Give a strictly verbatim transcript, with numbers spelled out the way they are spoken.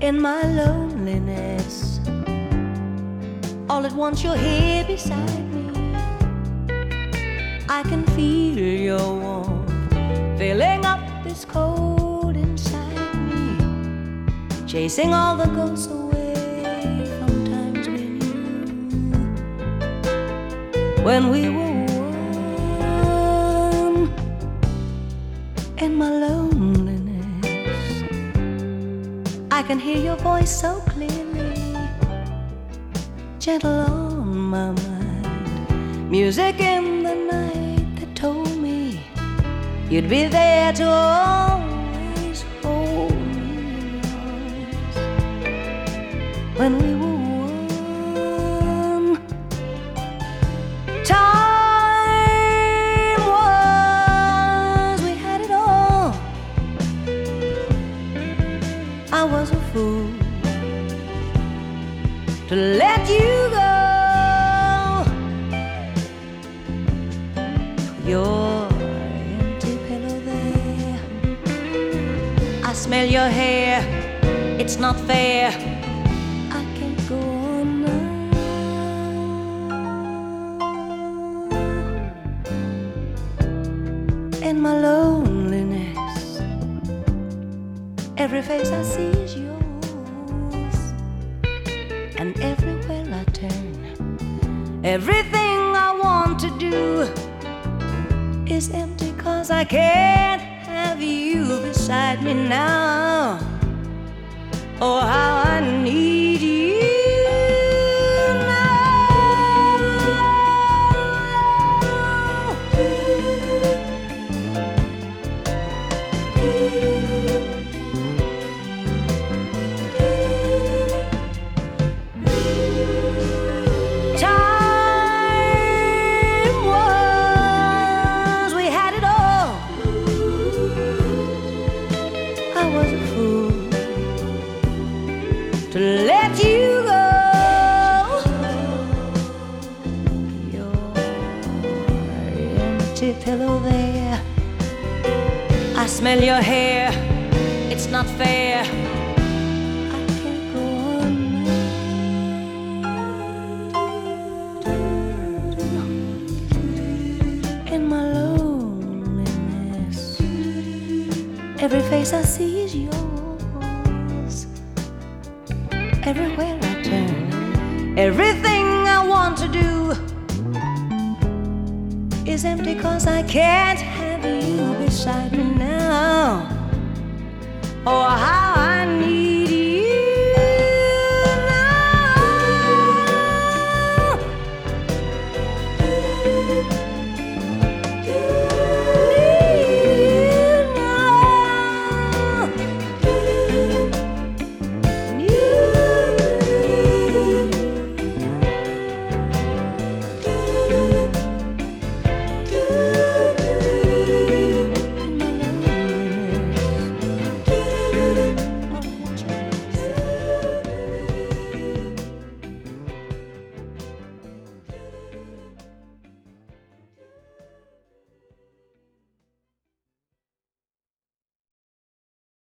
in my loneliness. All at once you're here beside me. I can feel your warmth filling up this cold inside me, chasing all the ghosts away from times we knew when we were one. In my loneliness, I can hear your voice so clearly, gentle on my mind, music in the night that told me you'd be there to always hold me in yours when we were one. Time was, we had it all. I was a fool to let you go. Your empty pillow there, I smell your hair, it's not fair, I can't go on now. In my loneliness, every face I see is yours, and everywhere I turn, everything I want to do is empty, 'cause I can't have you beside me now. Oh, how I need you to let you go. Your empty pillow there, I smell your hair, it's not fair, I can't go on now. In my loneliness, every face I see is yours, everywhere I turn, everything I want to do is empty, 'cause I can't have you beside me now.